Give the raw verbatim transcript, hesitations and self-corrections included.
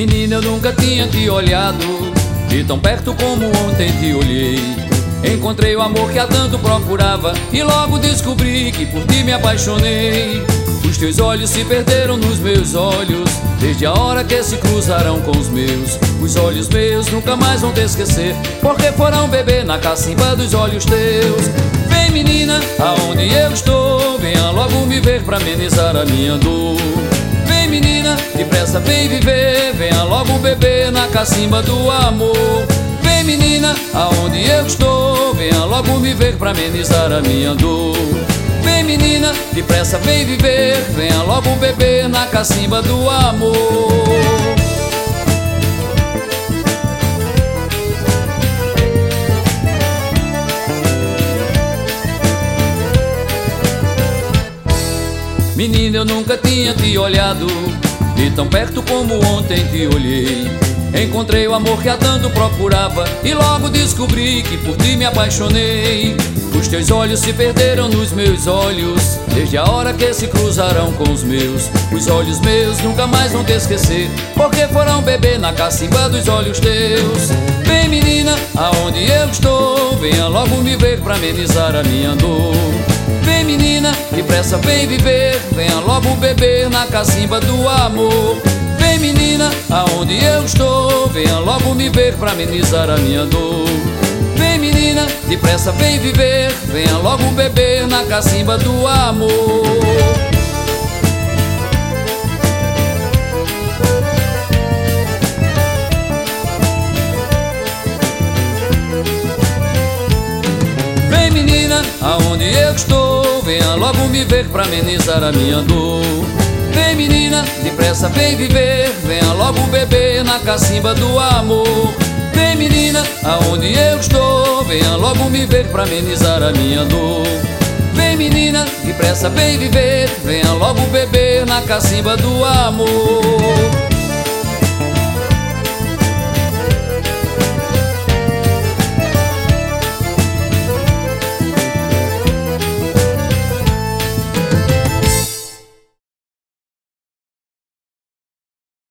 Menina, eu nunca tinha te olhado de tão perto como ontem te olhei. Encontrei o amor que há tanto procurava e logo descobri que por ti me apaixonei. Os teus olhos se perderam nos meus olhos desde a hora que se cruzarão com os meus. Os olhos meus nunca mais vão te esquecer, porque foram beber na cacimba dos olhos teus. Vem, menina, aonde eu estou, venha logo me ver pra amenizar a minha dor. Vem, menina, depressa vem viver, venha logo beber na cacimba do amor. Vem, menina, aonde eu estou, venha logo me ver pra amenizar a minha dor. Vem, menina, depressa vem viver, venha logo beber na cacimba do amor. Menina, eu nunca tinha te olhado de tão perto como ontem te olhei. Encontrei o amor que há tanto procurava e logo descobri que por ti me apaixonei. Os teus olhos se perderam nos meus olhos desde a hora que se cruzarão com os meus. Os olhos meus nunca mais vão te esquecer, porque foram beber na cacimba dos olhos teus. Vem, menina, aonde eu estou, venha logo me ver pra amenizar a minha dor. Vem, menina, depressa vem viver, venha logo beber na cacimba do amor. Vem, menina, aonde eu estou, venha logo me ver pra amenizar a minha dor. Vem, menina, depressa vem viver, venha logo beber na cacimba do amor. Vem, menina, aonde eu estou, venha logo me ver pra amenizar a minha dor. Vem, menina, depressa vem viver, venha logo beber na cacimba do amor. Vem, menina, aonde eu estou, venha logo me ver pra amenizar a minha dor. Vem, menina, depressa vem viver, venha logo beber na cacimba do amor.